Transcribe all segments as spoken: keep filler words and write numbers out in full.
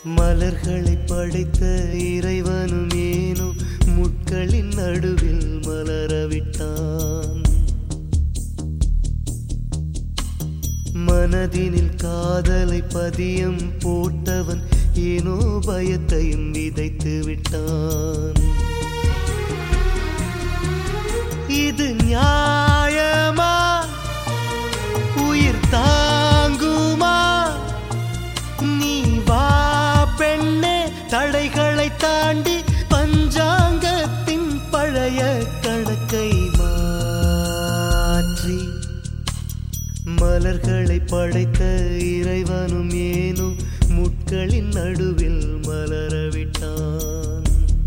மலர்களை படைத்த இறைவனும் ஏனோ முட்களின் நடுவில் மலரவிட்டான். மனதினில் காதலை பதியம் போட்டவன் ஏனோ பயத்தையும் விதைத்து விட்டான். இது நியாயமா? உயிர் தாங்குமா? நீ வா பெண்ணே, தடைகளை தாண்டி பஞ்சாங்கத்தின் பழைய கணக்கை மாற்றி மலர்களை படைத்த இறைவனும் ஏனோ முட்களின் நடுவில் மலரவிட்டான்.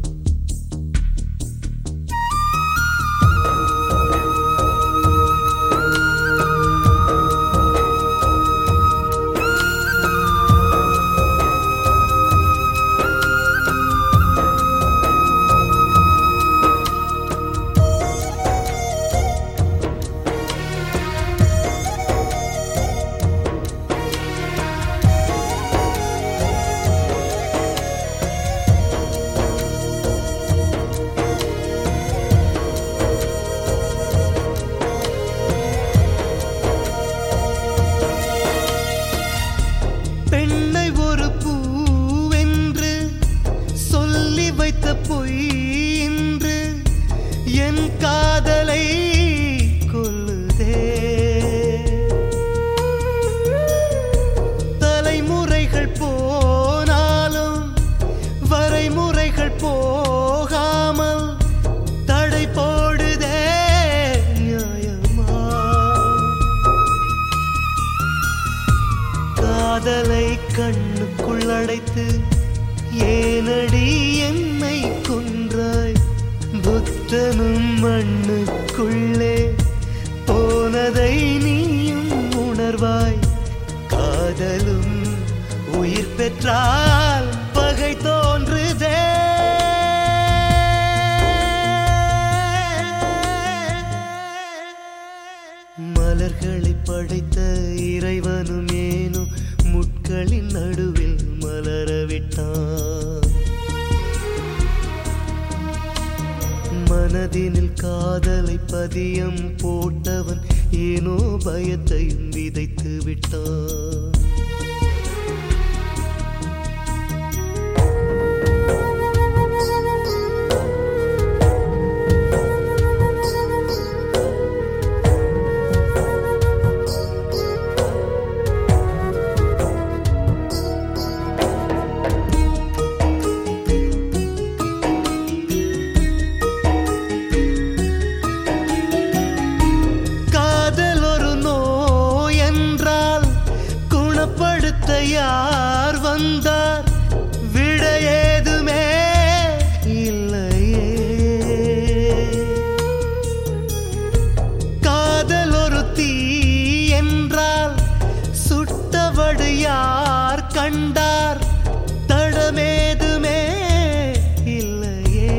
பெண்ணை ஒரு பூவென்று சொல்லி வைத்த பொய் என்று என் காதலை கொல்லுதே. தலைமுறைகள் போனாலும் வரைமுறைகள் போகாமல் தடை போடுதே. நியாயமா? காதலை கண்ணுக்குள் அடைத்து ஏனடி என்னை கொன்றாய்? புத்தனும் மண்ணுக்குள்ளே போனதை நீயும் உணர்வாய். காதலும் உயிர் பெற்றால் பகை தோன்றுதே. மலர்களை படைத்த இறைவனும் ஏனோ முட்களின் நடுவில் மலரவிட்டான். மனதினில் காதலை பதியம் போட்டவன் ஏனோ பயத்தையும் விதைத்து விட்டான். யார் வந்தார்? விட ஏதுமே இல்லையே. காதல் ஒரு தீ என்றால் சுட்டவடு யார் கண்டார்? தடமேதுமே இல்லையே.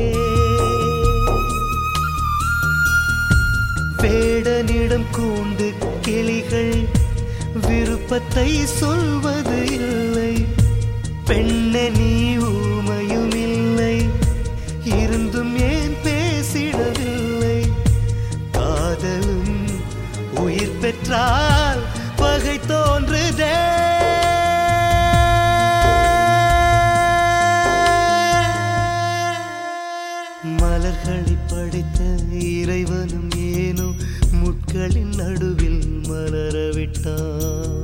வேடனிடம் கூண்டு கிளிகள் விருப்பத்தை சொல்வது இல்லை. பெண்ணே, நீ ஊமையும் இல்லை, இருந்தும் ஏன் பேசிடவில்லை? காதலும் உயிர் பெற்றால் பகை தோன்றுதே. மலர்களை படைத்த இறைவனும் ஏனோ முட்களின் நடுவில் மலரவிட்டான்.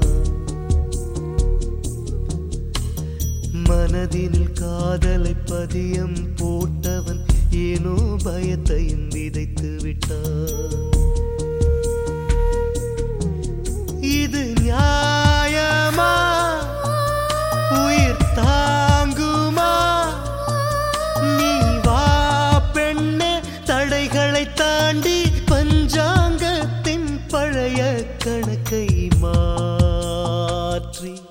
மனதினில் காதலை பதியம் போட்டவன் ஏனோ பயத்தையும் விதைத்து விட்டான். இது நியாயமா? உயிர் தாங்குமா? நீ வா பெண்ணே, தடைகளை தாண்டி பஞ்சாங்கத்தின் பழைய கணக்கை மாற்றி